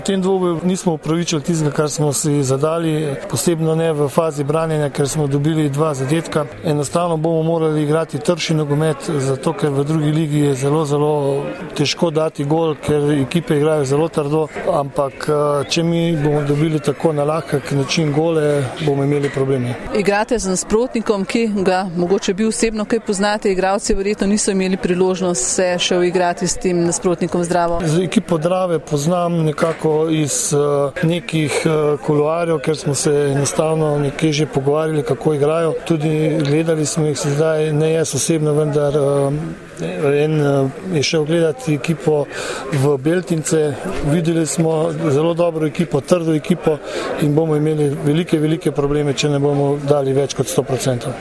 V tem dvoboju nismo upravičili tistega, kar smo si zadali, posebno ne v fazi branjenja, ker smo dobili 2 zadetka. Enostavno bomo morali igrati trši nogomet, zato ker v drugi ligi je zelo težko dati gol, ker ekipe igrajo zelo trdo, ampak če mi bomo dobili tako na lahek način gole, bomo imeli probleme. Igrate z nasprotnikom, ki ga mogoče bi osebno kaj poznate, igralci verjetno niso imeli priložnost se še uigrati s tem nasprotnikom Zdravo. Z ekipo Drave poznam nekako iz nekih kuloarjev, ker smo se enostavno nekje že pogovarjali, kako igrajo. Tudi gledali smo jih sedaj, ne jaz osebno, vendar en je šel gledati ekipo v Beltince. Videli smo zelo dobro ekipo, trdo ekipo in bomo imeli velike probleme, če ne bomo dali več kot 100%.